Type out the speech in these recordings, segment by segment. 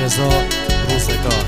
رضا روزگار.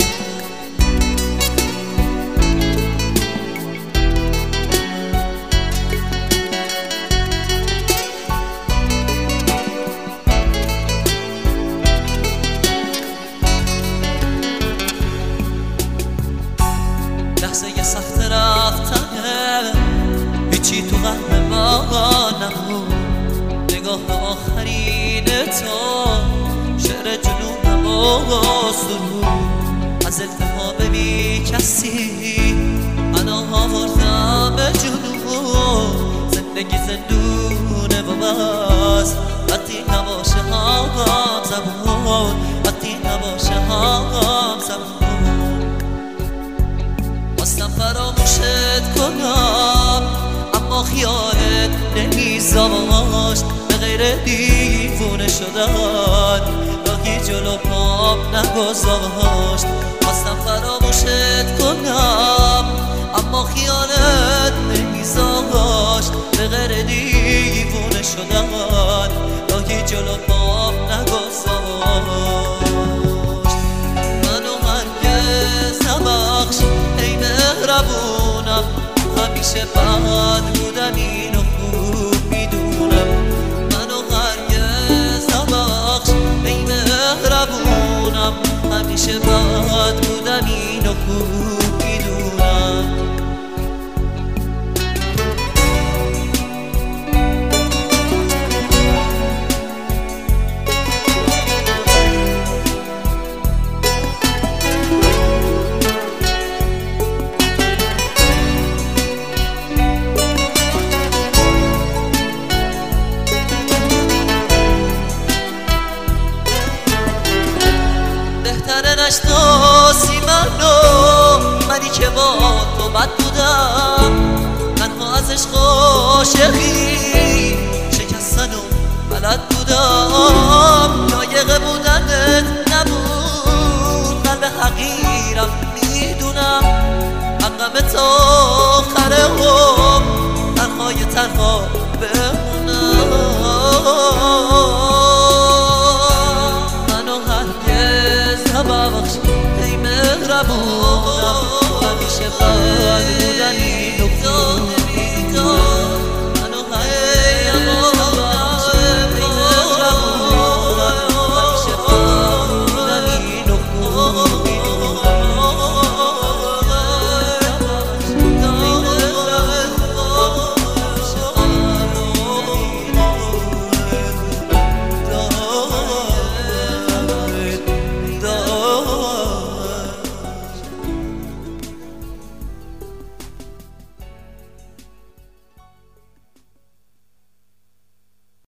لحظه سخت رفتنه هیچی تو قلب ما نبود، نگاه آخرین تو شعر جنون ما سرود، از التهاب بی کسی من آوردم به جنون، زندگی زندونه و بس وقتی نباشه هم زبون، وقتی نباشه هم زبون. خواستم فراموشت کنم اما خیالت نمیذاشت، به غیر دیوونه شدن راهی جلو پام نگذاشت. خواستم فراموشت کنم اما خیالت نمیذاشت، به غیر دیوونه شدن راهی جلو پام نگذاشت. منو هرگز نبخش ای مهربونم، همیشه بد بودم اینو خوب میدونم. منو هرگز نبخش ای مهربونم، همیشه بد بودم اینو خوب میدونم. نشناسی منی که با تو بد بودم، تنها از عشق و عاشقی شکستن و بلد بودم. لایق بودنت نبود، قلب حقیرم میدونم، حقم تا آخر هم تنهای تنها بمونم. ببخش ای مهربونم، همیشه